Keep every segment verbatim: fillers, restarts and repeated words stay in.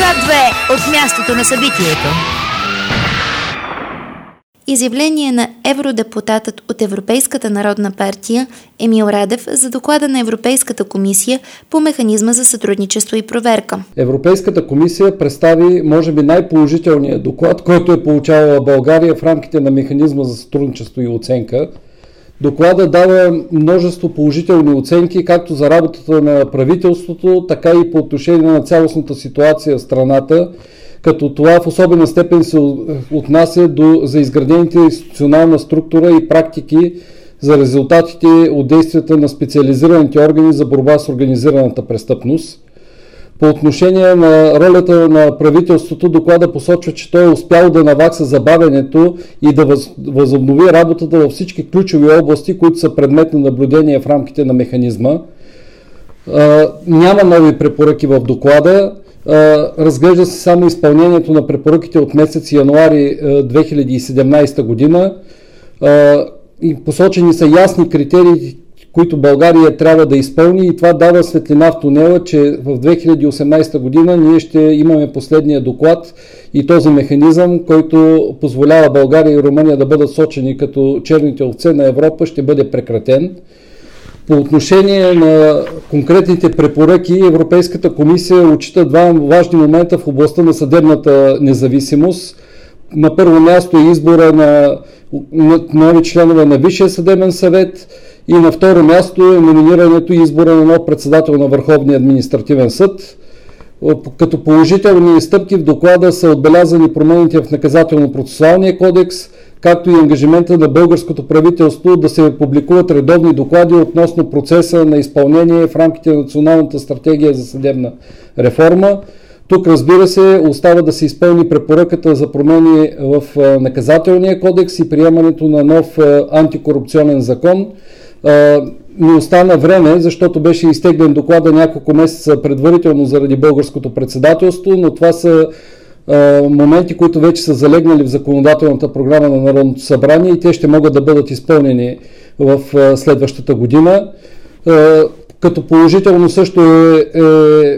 К две от мястото на събитието. Изявление на евродепутатът от Европейската народна партия Емил Радев за доклада на Европейската комисия по механизма за сътрудничество и проверка. Европейската комисия представи, може би, най-положителния доклад, който е получавала България в рамките на механизма за сътрудничество и оценка. Доклада дава множество положителни оценки, както за работата на правителството, така и по отношение на цялостната ситуация в страната, като това в особена степен се отнася до, за изградените институционална структура и практики за резултатите от действията на специализираните органи за борба с организираната престъпност. По отношение на ролята на правителството, доклада посочва, че той е успял да навакса забавянето и да въз, възобнови работата във всички ключови области, които са предмет на наблюдение в рамките на механизма. А, няма нови препоръки в доклада. Разглежда се само изпълнението на препоръките от месец януари две хиляди и седемнадесета година и посочени са ясни критерии, които България трябва да изпълни, и това дава светлина в тунела, че в две хиляди и осемнадесета година ние ще имаме последния доклад и този механизъм, който позволява България и Румъния да бъдат сочени като черните овце на Европа, ще бъде прекратен. По отношение на конкретните препоръки, Европейската комисия отчита два важни момента в областта на съдебната независимост. На първо място е избора на нови членове на Висшия съдебен съвет и на второ място е номинирането и избора на нов председател на Върховния административен съд. Като положителни стъпки в доклада са отбелязани промените в наказателно-процесуалния кодекс, както и ангажимента на българското правителство да се публикуват редовни доклади относно процеса на изпълнение в рамките на Националната стратегия за съдебна реформа. Тук, разбира се, остава да се изпълни препоръката за промени в наказателния кодекс и приемането на нов антикорупционен закон. Не остана време, защото беше изтеглен доклада няколко месеца предварително заради българското председателство, но това са моменти, които вече са залегнали в законодателната програма на Народното събрание и те ще могат да бъдат изпълнени в следващата година. Като положително също е, е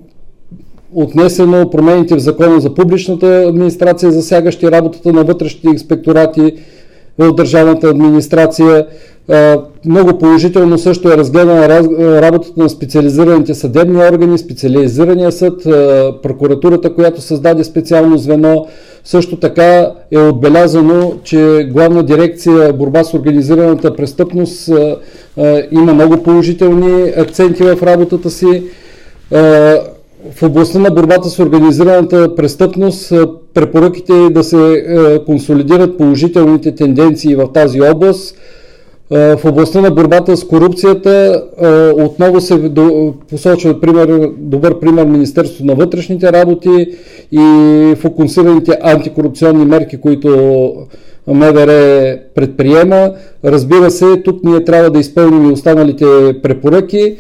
отнесено промените в Закона за публичната администрация, засягащи работата на вътрешните инспекторати в държавната администрация. Много положително също е разгледана работата на специализираните съдебни органи, специализирания съд, прокуратурата, която създаде специално звено. Също така е отбелязано, че Главна дирекция борба с организираната престъпност има много положителни акценти в работата си. В областта на борбата с организираната престъпност препоръките е да се консолидират положителните тенденции в тази област. В областта на борбата с корупцията отново се посочва пример, добър пример Министерството на вътрешните работи и фокусираните антикорупционни мерки, които МВР предприема. Разбира се, тук ние трябва да изпълним и останалите препоръки.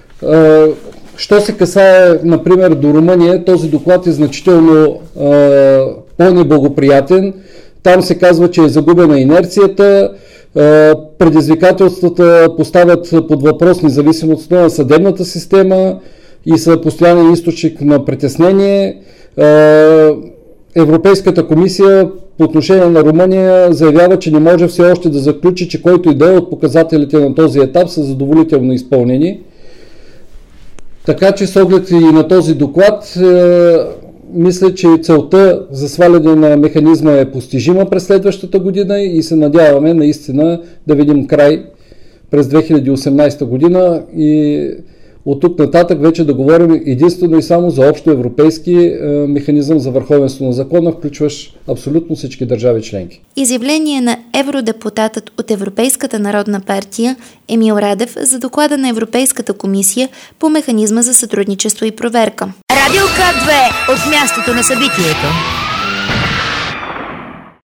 Що се касае, например, до Румъния, този доклад е значително по-неблагоприятен. Там се казва, че е загубена инерцията, предизвикателствата поставят под въпрос независимостта на съдебната система и са постоянен източник на притеснение. Европейската комисия по отношение на Румъния заявява, че не може все още да заключи, че който и да е от показателите на този етап са задоволително изпълнени. Така че с оглед и на този доклад, мисля, че целта за сваляне на механизма е постижима през следващата година и се надяваме наистина да видим край през две хиляди и осемнадесета година и от тук нататък вече да говорим единствено и само за общо европейски механизъм за върховенство на закона, включващ абсолютно всички държави членки. Изявление на евродепутатът от Европейската народна партия Емил Радев за доклада на Европейската комисия по механизма за сътрудничество и проверка. Радио К две от мястото на събитието.